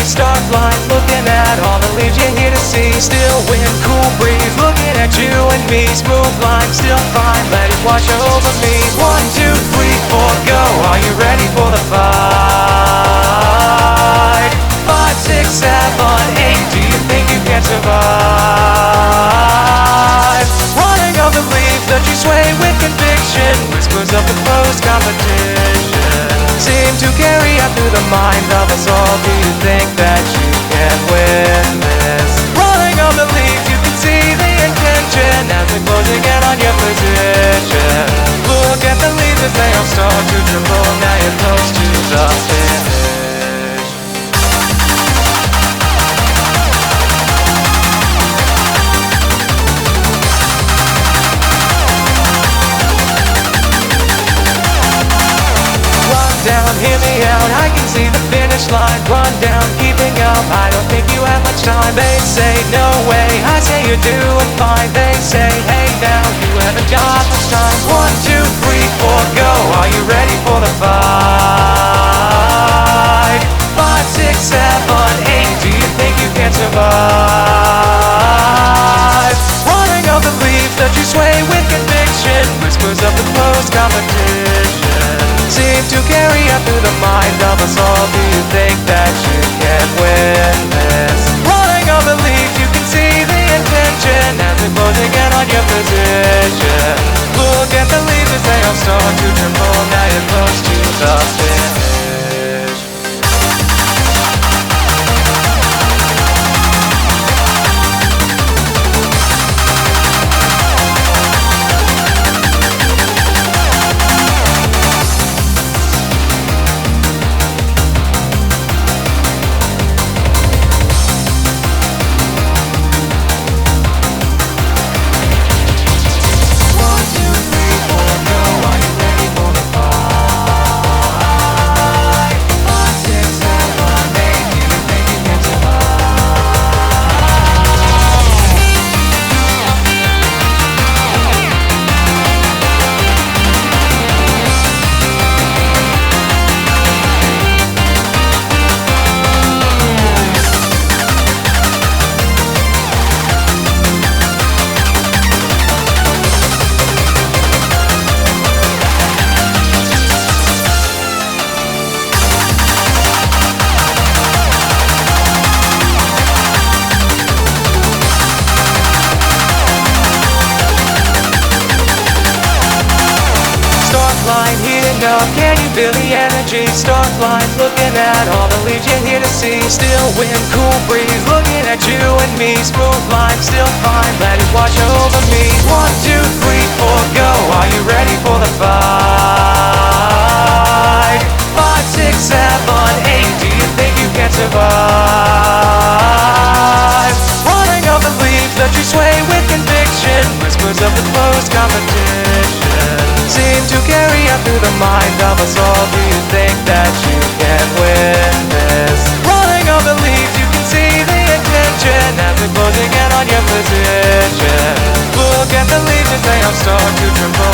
start blind, looking at all the leaves you're here to see. Still wind, cool breeze, looking at you and me. Smooth line, still fine, let it wash over me. 1, 2, 3, 4, go. Are you ready for the fight? 5, 6, 7, 8, do you think you can survive? Running on the leaves that you sway with conviction. Whispers of the close competition seem to carry out through the mind of us all. Do you think that you can win this? Running on the leaves, you can see the intention as they're closing in on your position. Look at the leaves as they all start to tremble. Now you're close to the finish. Down, hear me out, I can see the finish line. Run down, keeping up, I don't think you have much time. They say no way, I say you're doing fine. They say hey now, you haven't got much time. 1, 2, 3, 4, go. Are you ready for the fight? 5, 6, 7, 8, do you think you can survive? Running on the leaves that you sway with conviction. Whispers of the close competition seem to carry out through the mind of us all. Do you think that you can win this? Running on the leaves, you can see the intention as they're closing in on your position. Look at the leaves as they all start to tremble. Now you're close to the finish. Can you feel the energy? Start blind, looking at all the leaves you're here to see. Still wind, cool breeze, looking at you and me. Smooth line, still fine, let it wash over me. 1, 2, 3, 4, go. Are you ready for the fight? 5, 6, 7, 8, do you think you can survive? Running on the leaves that you sway with conviction. Whispers of the close competition seem to carry out through the mind of us all. Do you think that you can win this? Running on the leaves, you can see the intention as they're closing in on your position. Look at the leaves as they all start to tremble.